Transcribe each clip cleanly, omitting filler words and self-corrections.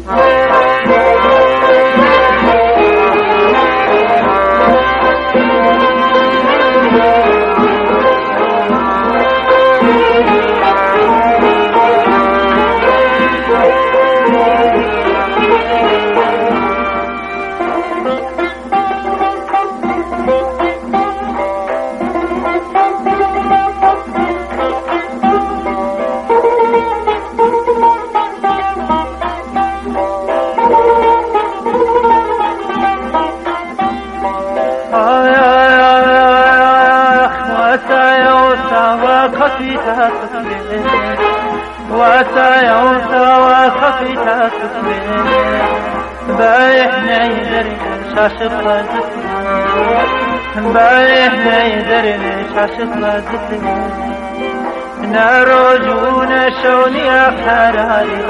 نروجون شوني أخراري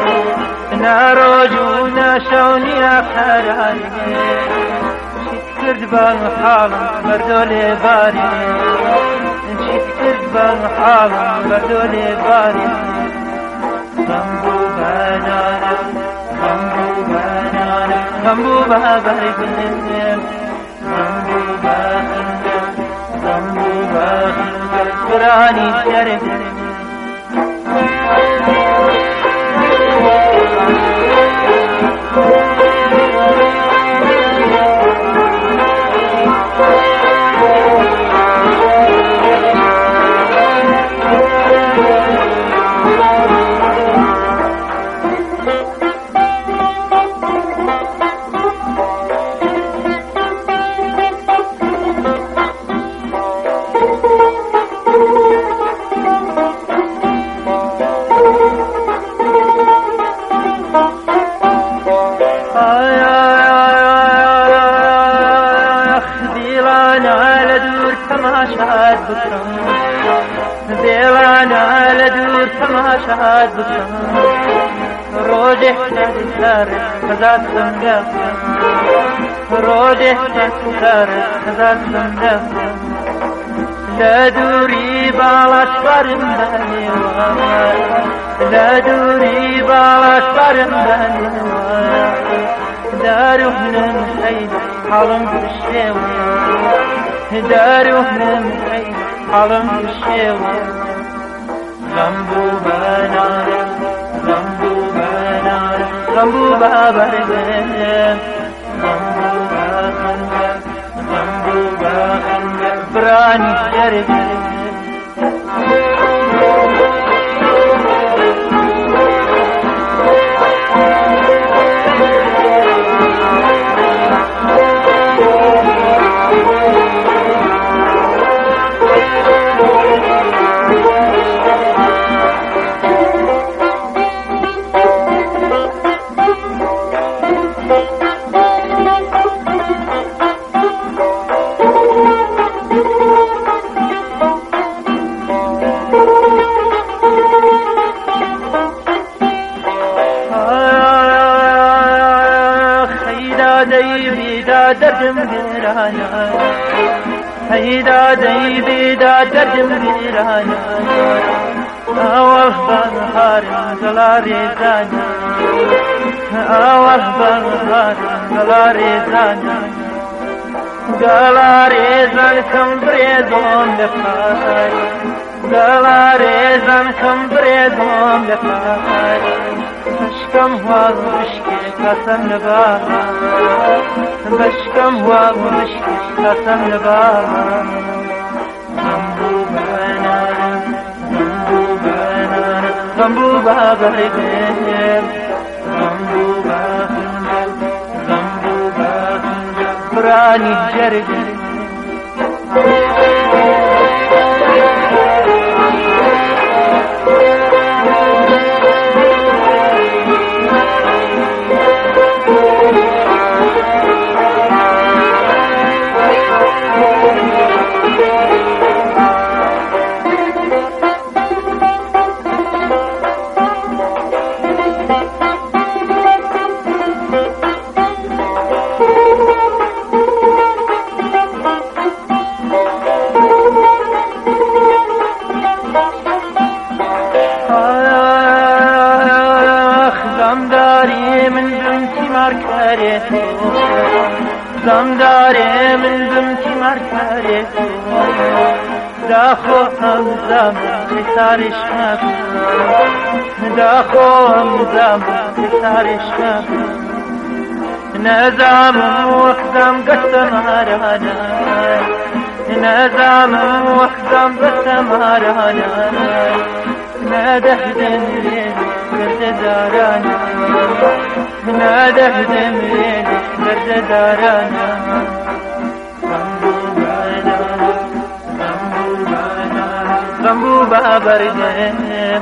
نروجون شوني أخراري شكرت بالمحال مردولي باري شكرت بالمحال مردولي باري غمبو بانانا غمبو بانانا غمبو باباري بنيم غمبو باخنجا غمبو باخنجا براني شرب ديوانا لدور تماشات بكم روجه تكسر خزات سمجا روجه تكسر خزات سمجا لدوري بالاش بارم بني لدوري بالاش بارم بني داروهن حيد حالم بالشيوة داروهن حيد حالم بالشيوة غمبو بانانا غمبو بانانا غمبو بابرقين غمبو باخنجا غمبو باخنجا براني شرقين هيدا ديبي دا دردم بيرانا أوه بنهار دلاري زانا أوه بنهار دلاري زانا دلاري زان كمبريدون لفاي دلاري زان كمبريدون لفاي بشكم وابشكي قسم لبابا بشكم وابشكي قسم لبابا غمبو بانانا غمبو بانانا غمبو بابا ربين غمبو باخنجا غمبو باخنجا براني جرجر زمداری من بمتی مرکری تو زمداری من بمتی مرکری تو داخو همزم سارش مکن داخو همزم سارش مکن نزام وقدم قسم هرانا نزام وقدم قسم هرانا نادهدم ليل برد دارانا نادهدم ليل برد دارانا غمبوبا برده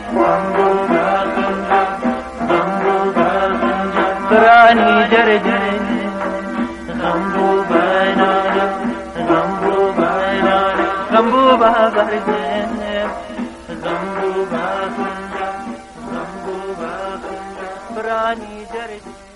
براني درده غمبوبا برده غمبوبا براني درده